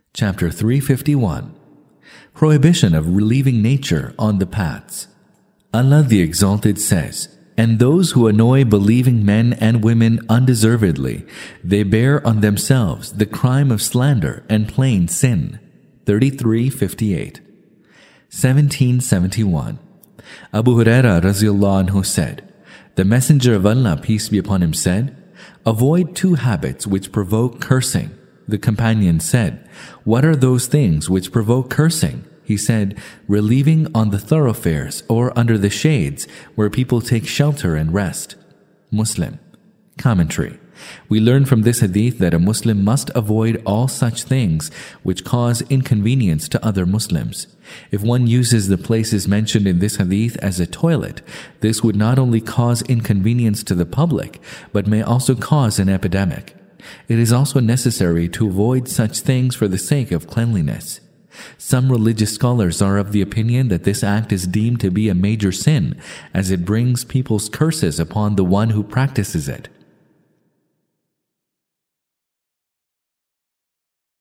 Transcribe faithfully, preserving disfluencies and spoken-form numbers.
Chapter three fifty-one. Prohibition of leaving nature on the paths. Allah the Exalted says, "And those who annoy believing men and women undeservedly, they bear on themselves the crime of slander and plain sin." thirty-three fifty-eight. seventeen seventy-one. Abu Huraira Radhiyallahu Anhu said, "The Messenger of Allah, peace be upon him, said, avoid two habits which provoke cursing." The companion said, "What are those things which provoke cursing?" He said, "Relieving on the thoroughfares or under the shades where people take shelter and rest." Muslim. Commentary. We learn from this hadith that a Muslim must avoid all such things which cause inconvenience to other Muslims. If one uses the places mentioned in this hadith as a toilet, this would not only cause inconvenience to the public, but may also cause an epidemic. It is also necessary to avoid such things for the sake of cleanliness. Some religious scholars are of the opinion that this act is deemed to be a major sin, as it brings people's curses upon the one who practices it.